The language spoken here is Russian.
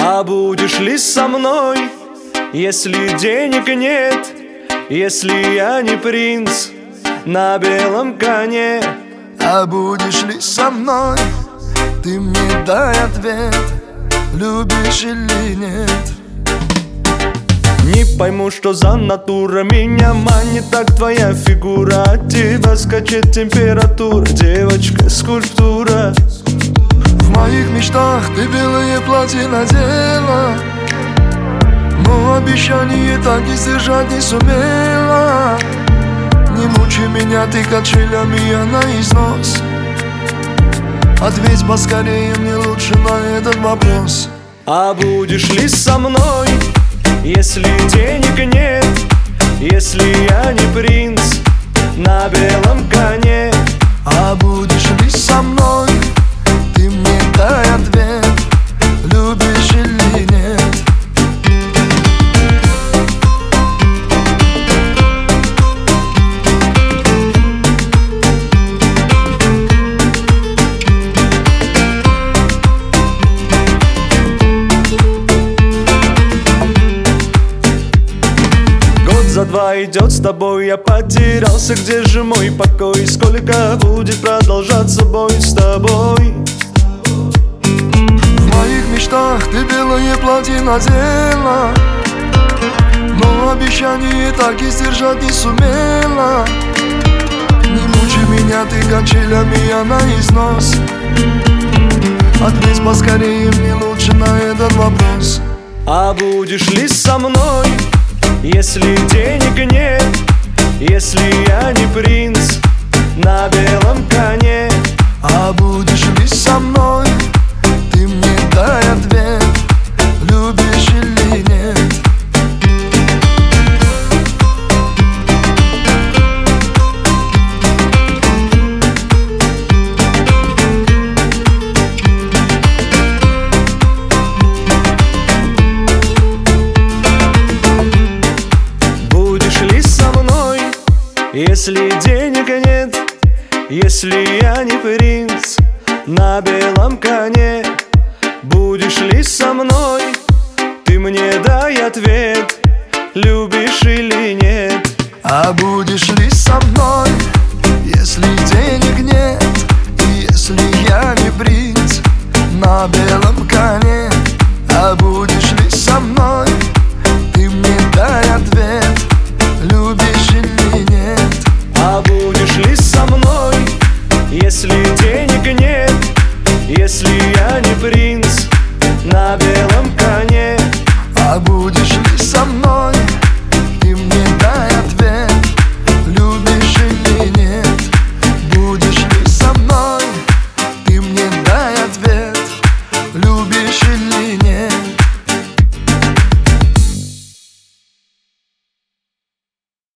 А будешь ли со мной, если денег нет, если я не принц на белом коне? А будешь ли со мной, ты мне дай ответ, любишь или нет? Не пойму, что за натура меня манит так твоя фигура. От тебя скачет температура, девочка, скульптура. В моих мечтах ты белое платье надела, но обещание так и сдержать не сумела. Не мучай меня ты качелями, я на износ. Ответь поскорее мне лучше на этот вопрос. А будешь ли со мной, если денег нет, если я не принц на белом коне? А будешь ли со мной, ты мне дай ответ, любишь или нет? За два идет с тобой, я потерялся, где же мой покой? Сколько будет продолжаться бой с тобой? В моих мечтах ты белое платье надела, но обещание так и сдержать не сумела. Не мучай меня ты качелями, я на износ. Ответь поскорее мне лучше на этот вопрос. А будешь ли со мной, если денег нет, если я не принц на белом коне? А будешь ли со мной, ты мне дай ответ, любишь или нет? Если денег нет, если я не принц на белом коне? Будешь ли со мной, ты мне дай ответ, любишь или нет? А будешь ли со мной, если денег нет, и если я не принц на белом коне? А будешь ли со мной, ты мне дай ответ, любишь или нет? А будешь ли со мной, если денег нет, если я не принц на белом коне?